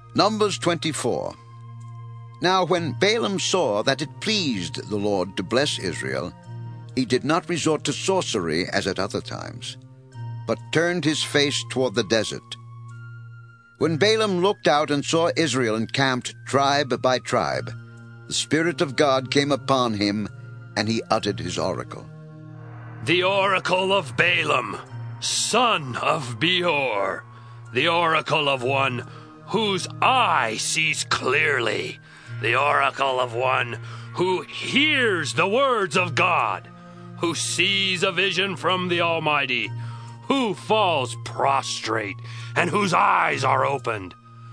Numbers 24. Now when Balaam saw that it pleased the Lord to bless Israel, he did not resort to sorcery as at other times, but turned his face toward the desert. When Balaam looked out and saw Israel encamped tribe by tribe, the Spirit of God came upon him, and he uttered his oracle. The oracle of Balaam, son of Beor, the oracle of one whose eye sees clearly, the oracle of one who hears the words of God, who sees a vision from the Almighty, who falls prostrate, and whose eyes are opened.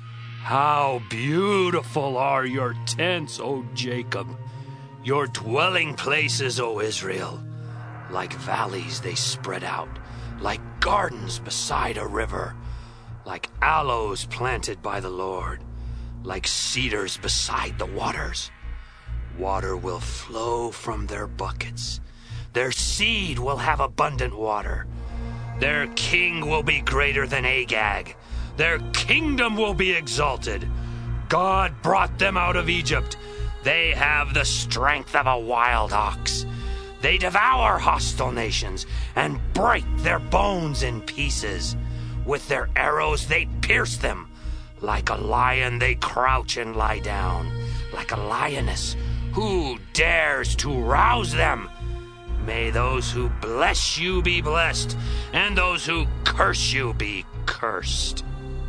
How beautiful are your tents, O Jacob, your dwelling places, O Israel. Like valleys they spread out, like gardens beside a river, like aloes planted by the Lord, like cedars beside the waters. Water will flow from their buckets. Their seed will have abundant water. Their king will be greater than Agag. Their kingdom will be exalted. God brought them out of Egypt. They have the strength of a wild ox. They devour hostile nations and break their bones in pieces. With their arrows they pierce them. Like a lion they crouch and lie down. Like a lioness, who dares to rouse them? May those who bless you be blessed, and those who curse you be cursed.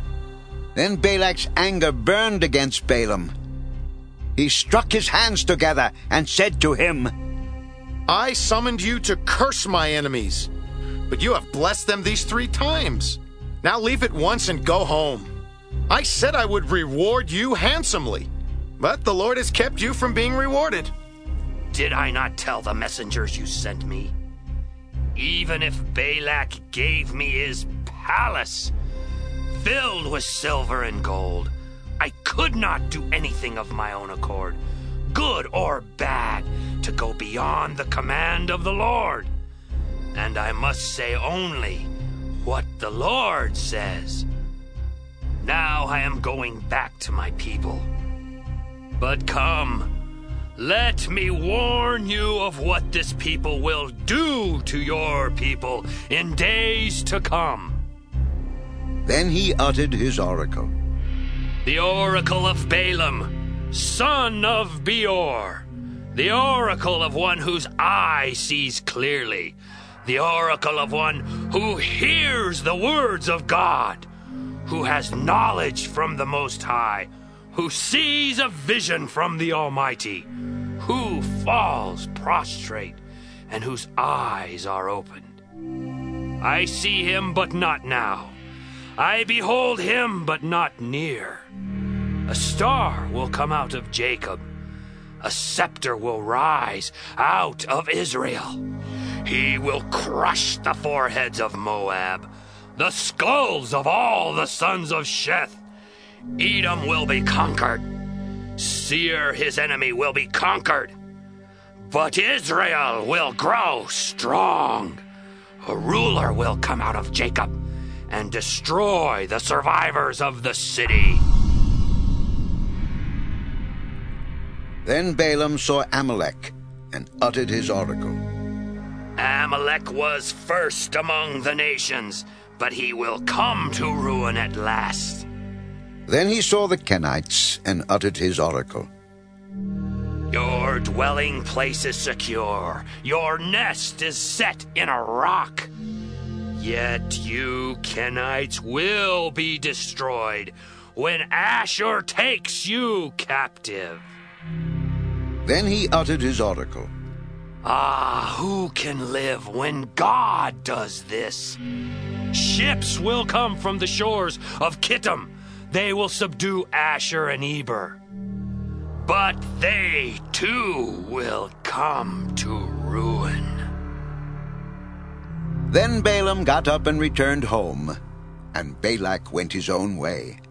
Then Balak's anger burned against Balaam. He struck his hands together and said to him, I summoned you to curse my enemies, but you have blessed them these 3 times. Now leave at once and go home. I said I would reward you handsomely, but the Lord has kept you from being rewarded. Did I not tell the messengers you sent me? Even if Balak gave me his palace, filled with silver and gold, I could not do anything of my own accord, good or bad, to go beyond the command of the Lord. And I must say only what the Lord says. Now I am going back to my people. But come, let me warn you of what this people will do to your people in days to come. Then he uttered his oracle. The oracle of Balaam, son of Beor, the oracle of one whose eye sees clearly, the oracle of one who hears the words of God, who has knowledge from the Most High, who sees a vision from the Almighty, who falls prostrate, and whose eyes are opened. I see him, but not now. I behold him, but not near. A star will come out of Jacob. A scepter will rise out of Israel. He will crush the foreheads of Moab, the skulls of all the sons of Sheth. Edom will be conquered. Seir, his enemy, will be conquered. But Israel will grow strong. A ruler will come out of Jacob and destroy the survivors of the city. Then Balaam saw Amalek and uttered his oracle. Amalek was first among the nations, but he will come to ruin at last. Then he saw the Kenites and uttered his oracle. Your dwelling place is secure. Your nest is set in a rock. Yet you Kenites will be destroyed when Ashur takes you captive. Then he uttered his oracle. Ah, who can live when God does this? Ships will come from the shores of Kittim. They will subdue Ashur and Eber. But they too will come to ruin. Then Balaam got up and returned home, and Balak went his own way.